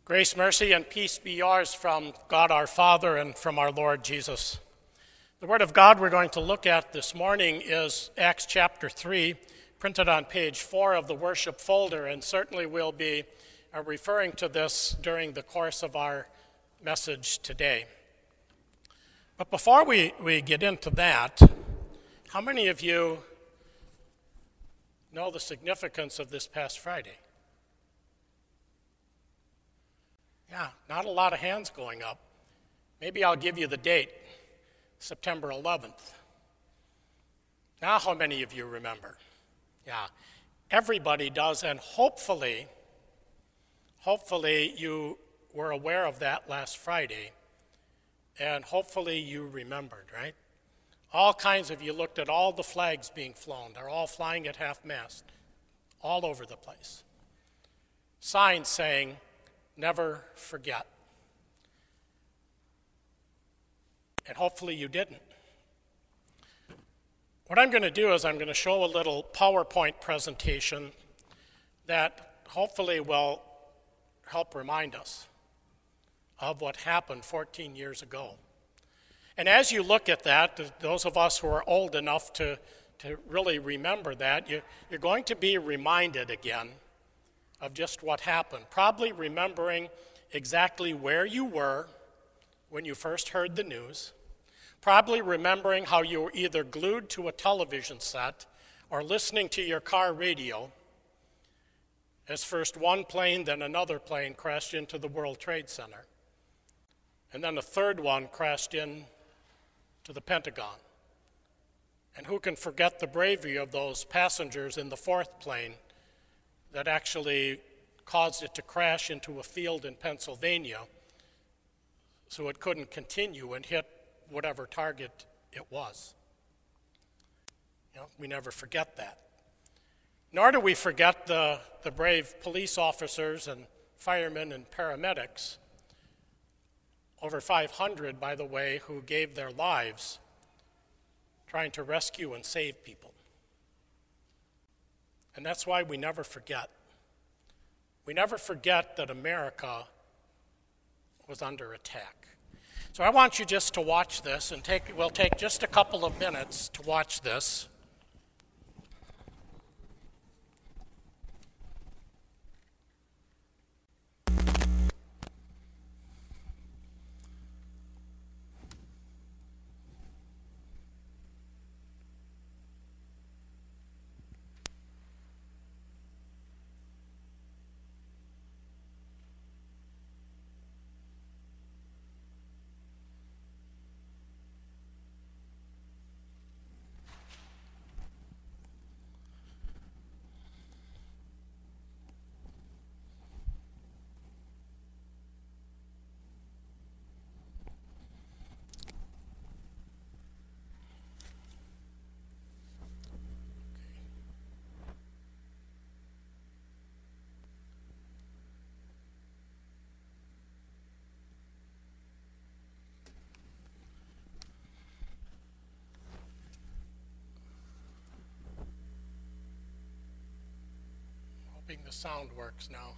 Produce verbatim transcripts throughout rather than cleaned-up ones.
Grace, mercy, and peace be yours from God our Father and from our Lord Jesus. The Word of God we're going to look at this morning is Acts chapter three, printed on page four of the worship folder, and certainly we'll be uh, referring to this during the course of our message today. But before we, we get into that, how many of you know the significance of this past Friday? Yeah, not a lot of hands going up. Maybe I'll give you the date, September eleventh. Now how many of you remember? Yeah, everybody does, and hopefully, hopefully you were aware of that last Friday, and hopefully you remembered, right? All kinds of you looked at all the flags being flown. They're all flying at half-mast, all over the place. Signs saying, never forget. And hopefully you didn't. What I'm going to do is I'm going to show a little PowerPoint presentation that hopefully will help remind us of what happened fourteen years ago. And as you look at that, those of us who are old enough to, to really remember that, you, you're going to be reminded again of just what happened, probably remembering exactly where you were when you first heard the news, probably remembering how you were either glued to a television set or listening to your car radio as first one plane, then another plane crashed into the World Trade Center, and then a third one crashed in to the Pentagon. And who can forget the bravery of those passengers in the fourth plane that actually caused it to crash into a field in Pennsylvania so it couldn't continue and hit whatever target it was. You know, we never forget that. Nor do we forget the, the brave police officers and firemen and paramedics, over five hundred, by the way, who gave their lives trying to rescue and save people. And that's why we never forget. We never forget that America was under attack. So I want you just to watch this, and take, we'll take just a couple of minutes to watch this. The sound works now.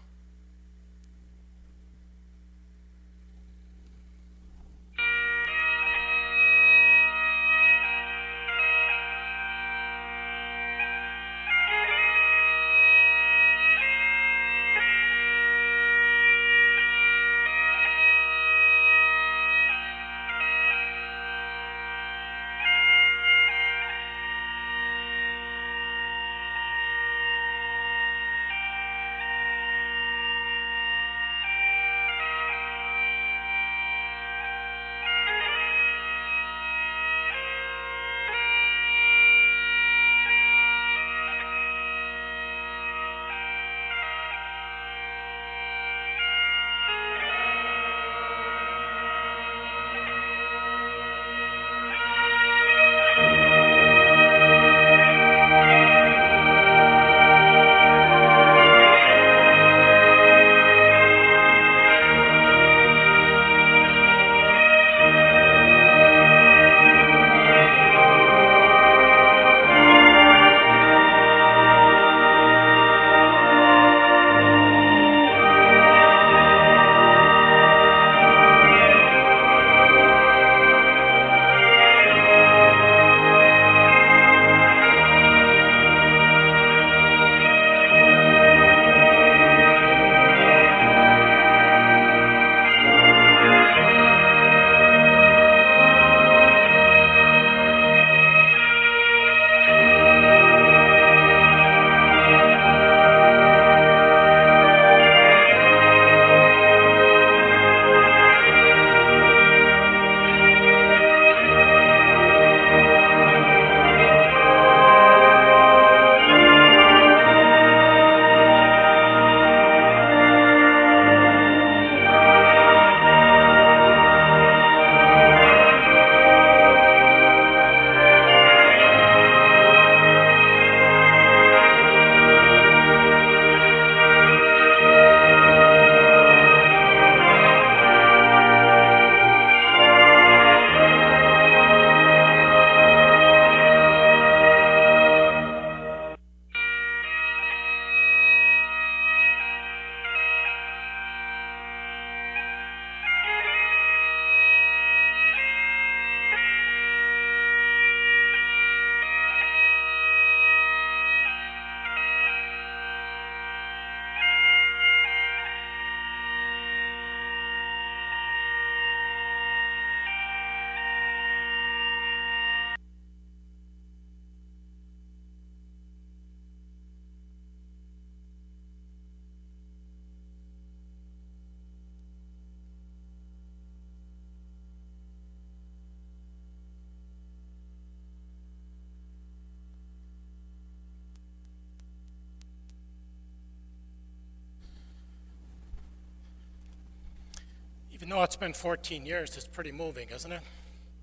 Even though it's been fourteen years, it's pretty moving, isn't it?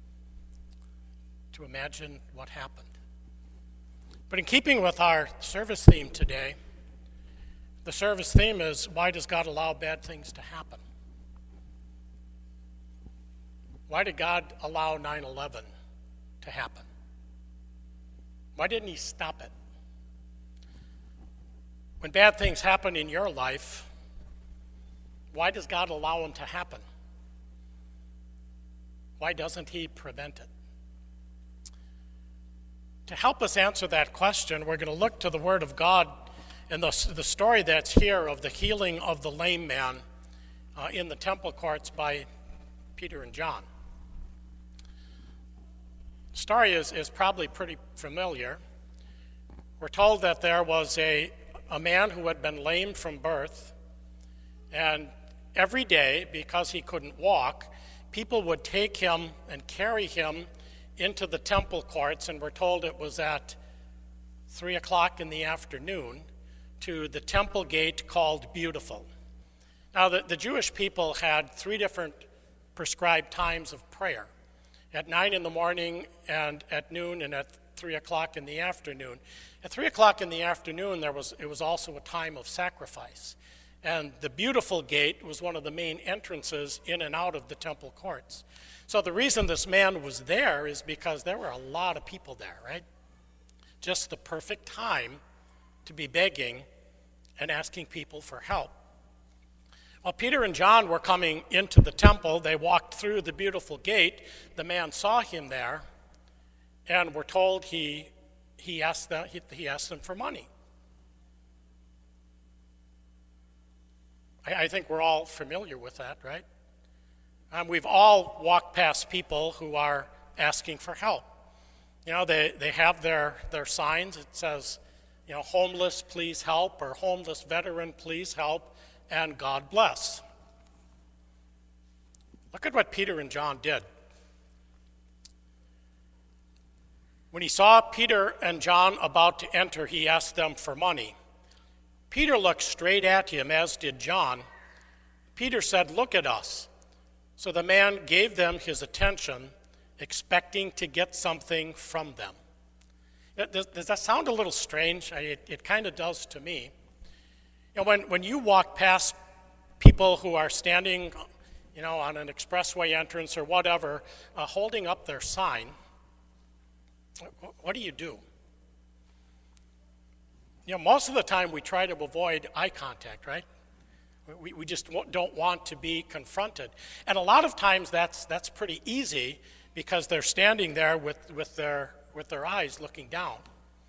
To imagine what happened. But in keeping with our service theme today, the service theme is, why does God allow bad things to happen? Why did God allow nine eleven to happen? Why didn't he stop it? When bad things happen in your life, why does God allow them to happen? Why doesn't he prevent it? To help us answer that question, we're going to look to the Word of God and the, the story that's here of the healing of the lame man uh, in the temple courts by Peter and John. The story is, is probably pretty familiar. We're told that there was a, a man who had been lame from birth, and every day, because he couldn't walk, people would take him and carry him into the temple courts, and we're told it was at three o'clock in the afternoon, to the temple gate called Beautiful. Now, the, the Jewish people had three different prescribed times of prayer, at nine in the morning, and at noon, and at three o'clock in the afternoon. At three o'clock in the afternoon, there was it was also a time of sacrifice. And the Beautiful Gate was one of the main entrances in and out of the temple courts. So the reason this man was there is because there were a lot of people there, right? Just the perfect time to be begging and asking people for help. While Peter and John were coming into the temple, they walked through the Beautiful Gate. The man saw him there, and we're told he he asked them, he, he asked them for money. I think we're all familiar with that, right? Um, we've all walked past people who are asking for help. You know, they, they have their, their signs. It says, you know, homeless, please help, or homeless veteran, please help, and God bless. Look at what Peter and John did. When he saw Peter and John about to enter, he asked them for money. Peter looked straight at him, as did John. Peter said, "Look at us." So the man gave them his attention, expecting to get something from them. Does, does that sound a little strange? It, it kind of does to me. You know, when, when you walk past people who are standing, you know, on an expressway entrance or whatever, uh, holding up their sign, what, what do you do? You know, most of the time we try to avoid eye contact, right? We, we just don't want to be confronted. And a lot of times that's that's pretty easy because they're standing there with, with their with their eyes looking down.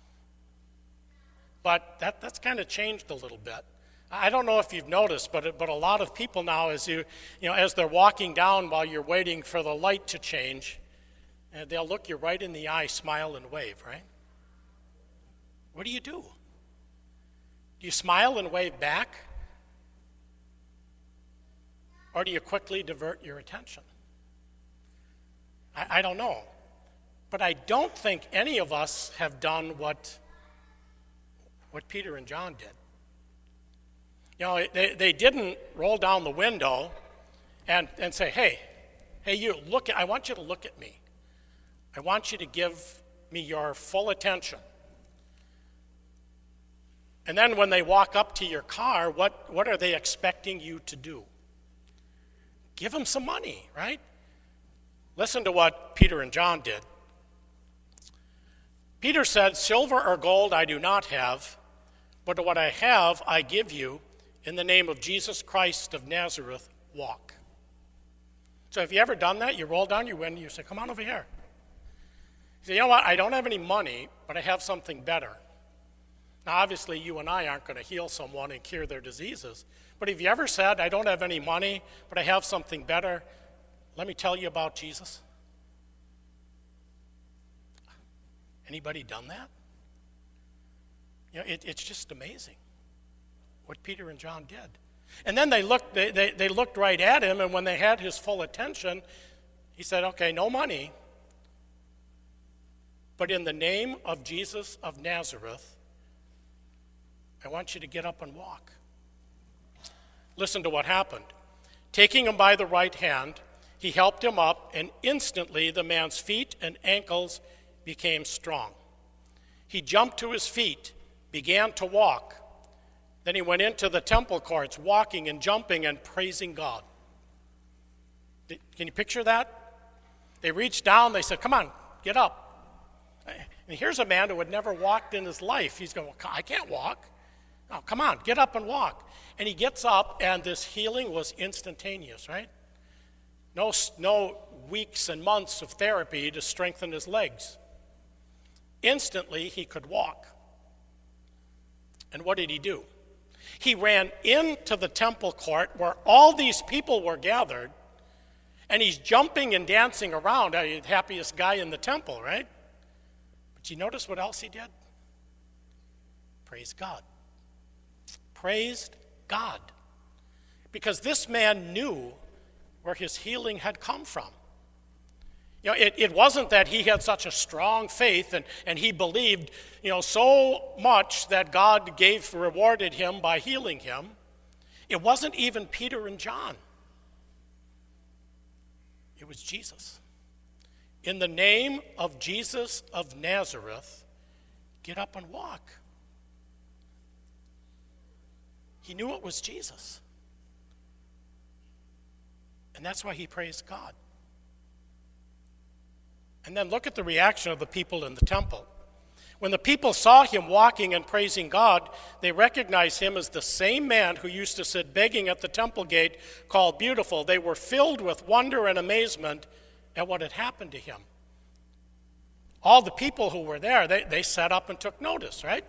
But that, that's kind of changed a little bit. I don't know if you've noticed, but but a lot of people now, as you you know, as they're walking down while you're waiting for the light to change, and they'll look you right in the eye, smile and wave, right? What do you do? Do you smile and wave back? Or do you quickly divert your attention? I, I don't know. But I don't think any of us have done what, what Peter and John did. You know, they, they didn't roll down the window and, and say, hey, hey, you, look, I want you to look at me. I want you to give me your full attention. And then when they walk up to your car, what, what are they expecting you to do? Give them some money, right? Listen to what Peter and John did. Peter said, "Silver or gold I do not have, but what I have I give you. In the name of Jesus Christ of Nazareth, walk." So have you ever done that? You roll down your window, you say, "Come on over here." You say, "You know what, I don't have any money, but I have something better." Now, obviously, you and I aren't going to heal someone and cure their diseases. But have you ever said, "I don't have any money, but I have something better. Let me tell you about Jesus"? Anybody done that? You know, it, it's just amazing what Peter and John did. And then they looked, they, they, they looked right at him, and when they had his full attention, he said, "Okay, no money, but in the name of Jesus of Nazareth, I want you to get up and walk." Listen to what happened. Taking him by the right hand, he helped him up, and instantly the man's feet and ankles became strong. He jumped to his feet, began to walk. Then he went into the temple courts, walking and jumping and praising God. Can you picture that? They reached down, they said, come on, get up. And here's a man who had never walked in his life. He's going, well, I can't walk. No, come on, get up and walk. And he gets up, and this healing was instantaneous, right? No, no weeks and months of therapy to strengthen his legs. Instantly, he could walk. And what did he do? He ran into the temple court where all these people were gathered, and he's jumping and dancing around. The happiest guy in the temple, right? But you notice what else he did? Praise God. Praised God. Because this man knew where his healing had come from. You know, it, it wasn't that he had such a strong faith and, and he believed, you know, so much that God gave, rewarded him by healing him. It wasn't even Peter and John. It was Jesus. In the name of Jesus of Nazareth, get up and walk. He knew it was Jesus. And that's why he praised God. And then look at the reaction of the people in the temple. When the people saw him walking and praising God, they recognized him as the same man who used to sit begging at the temple gate called Beautiful. They were filled with wonder and amazement at what had happened to him. All the people who were there, they, they sat up and took notice, right?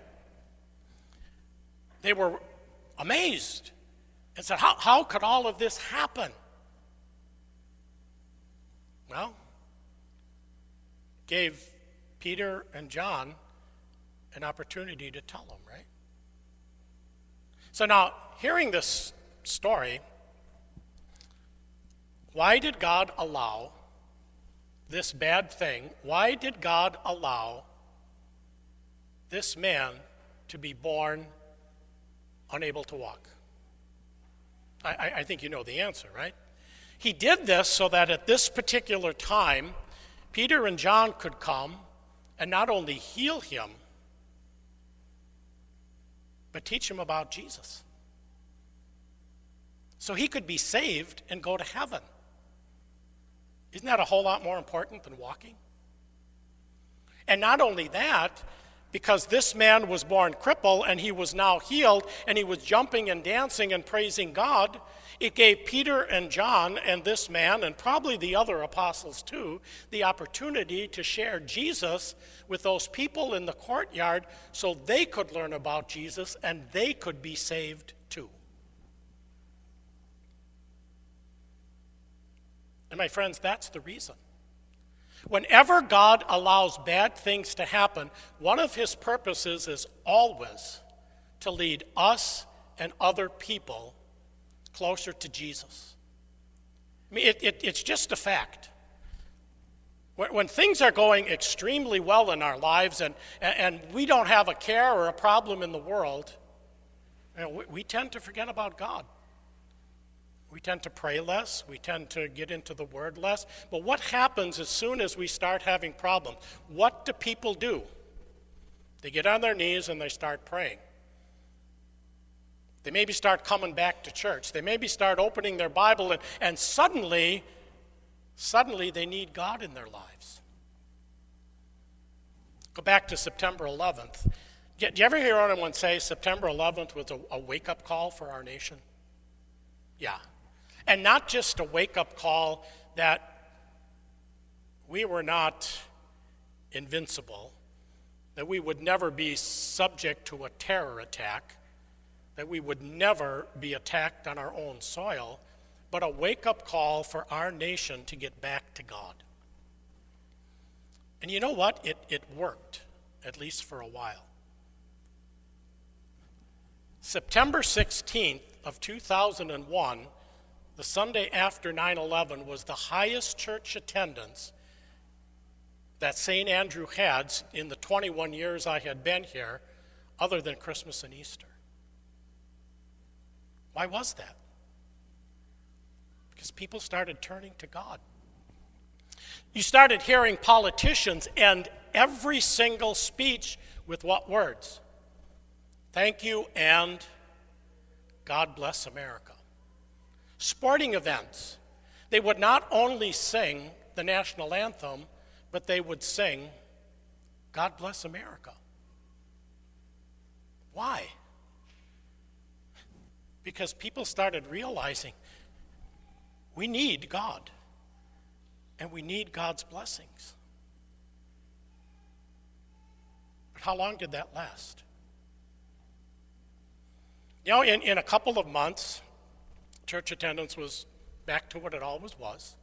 They were amazed and said, how, how could all of this happen? Well, gave Peter and John an opportunity to tell them, right? So now, hearing this story, why did God allow this bad thing? Why did God allow this man to be born unable to walk? I, I think you know the answer, right? He did this so that at this particular time, Peter and John could come and not only heal him, but teach him about Jesus. So he could be saved and go to heaven. Isn't that a whole lot more important than walking? And not only that, because this man was born crippled and he was now healed and he was jumping and dancing and praising God, it gave Peter and John and this man, and probably the other apostles too, the opportunity to share Jesus with those people in the courtyard so they could learn about Jesus and they could be saved too. And my friends, that's the reason. Whenever God allows bad things to happen, one of his purposes is always to lead us and other people closer to Jesus. I mean, it, it, it's just a fact. When, when things are going extremely well in our lives and, and we don't have a care or a problem in the world, you know, we, we tend to forget about God. We tend to pray less. We tend to get into the Word less. But what happens as soon as we start having problems? What do people do? They get on their knees and they start praying. They maybe start coming back to church. They maybe start opening their Bible, and, and suddenly, suddenly they need God in their lives. Go back to September eleventh. Did you ever hear anyone say September eleventh was a, a wake-up call for our nation? Yeah. And not just a wake-up call that we were not invincible, that we would never be subject to a terror attack, that we would never be attacked on our own soil, but a wake-up call for our nation to get back to God. And you know what? It, it worked, at least for a while. September sixteenth of two thousand one, the Sunday after nine eleven, was the highest church attendance that Saint Andrew had in the twenty-one years I had been here, other than Christmas and Easter. Why was that? Because people started turning to God. You started hearing politicians end every single speech with what words? Thank you and God bless America. Sporting events, they would not only sing the national anthem, but they would sing God bless America. Why? Because people started realizing we need God, and we need God's blessings. But how long did that last? You know, in, in a couple of months, church attendance was back to what it always was.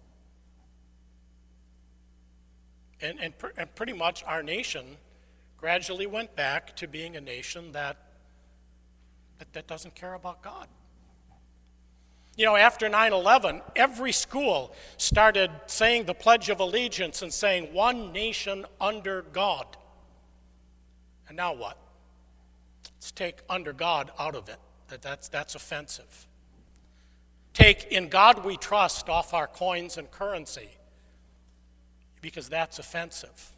And, and, pr- and pretty much our nation gradually went back to being a nation that, that, that doesn't care about God. You know, after nine eleven, every school started saying the Pledge of Allegiance and saying, one nation under God. And now what? Let's take under God out of it. That, that's, that's offensive. Take in God we trust off our coins and currency, because that's offensive.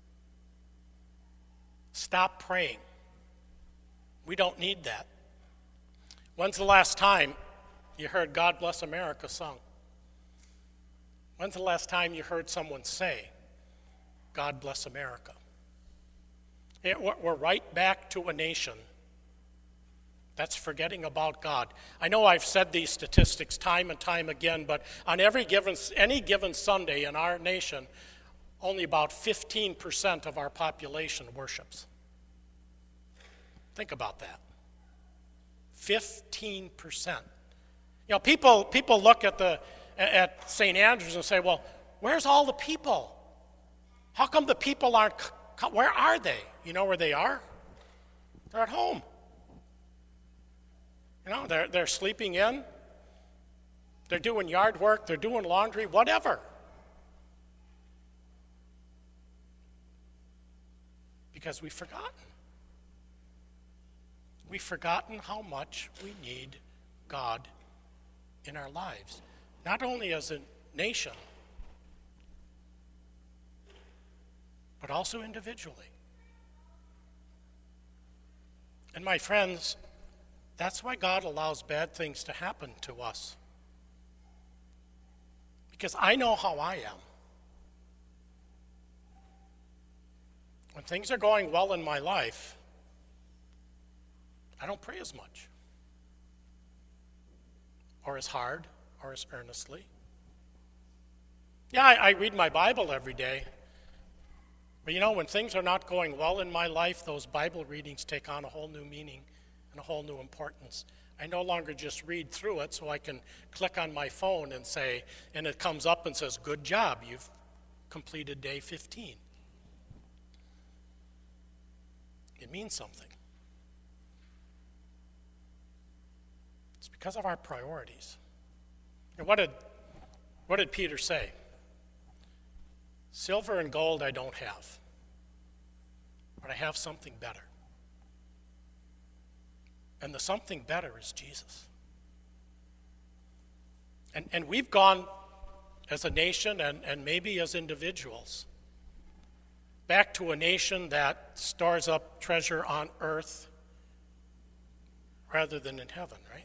Stop praying. We don't need that. When's the last time you heard God Bless America sung? When's the last time you heard someone say, God bless America? It, we're right back to a nation that's forgetting about God. I know I've said these statistics time and time again, but on every given, any given Sunday in our nation, only about fifteen percent of our population worships. Think about that. fifteen percent. You know, people people look at the at Saint Andrews and say, well, where's all the people? How come the people aren't, where are they? You know where they are? They're at home. You know, they're, they're sleeping in. They're doing yard work. They're doing laundry, whatever. Because we've forgotten. We've forgotten how much we need God in our lives. Not only as a nation, but also individually. And my friends, that's why God allows bad things to happen to us. Because I know how I am. When things are going well in my life, I don't pray as much, or as hard, or as earnestly. Yeah, I, I read my Bible every day. But you know, when things are not going well in my life, those Bible readings take on a whole new meaning and a whole new importance. I no longer just read through it so I can click on my phone and say, and it comes up and says, good job, you've completed day fifteen. It means something. It's because of our priorities. And what did, what did Peter say? Silver and gold I don't have, but I have something better. And the something better is Jesus. And, and we've gone as a nation and, and maybe as individuals back to a nation that stores up treasure on earth rather than in heaven, right?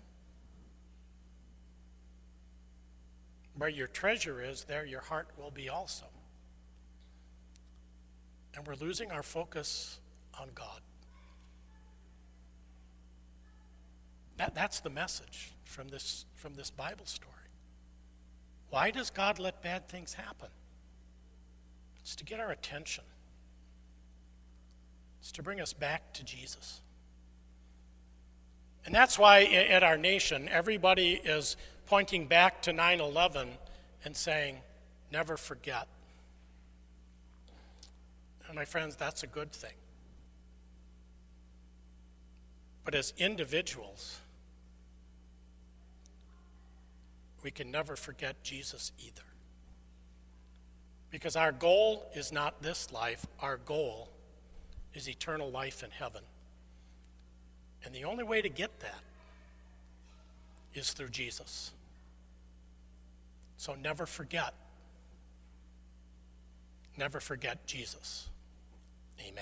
Where your treasure is, there your heart will be also. And we're losing our focus on God. That, that's the message from this, from this Bible story. Why does God let bad things happen? It's to get our attention. It's to bring us back to Jesus. And that's why at our nation, everybody is pointing back to nine eleven and saying, never forget. And my friends, that's a good thing. But as individuals, we can never forget Jesus either. Because our goal is not this life, our goal is eternal life in heaven. And the only way to get that is through Jesus. So never forget. Never forget Jesus. Amen.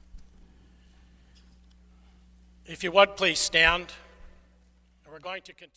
If you would, please stand. We're going to continue.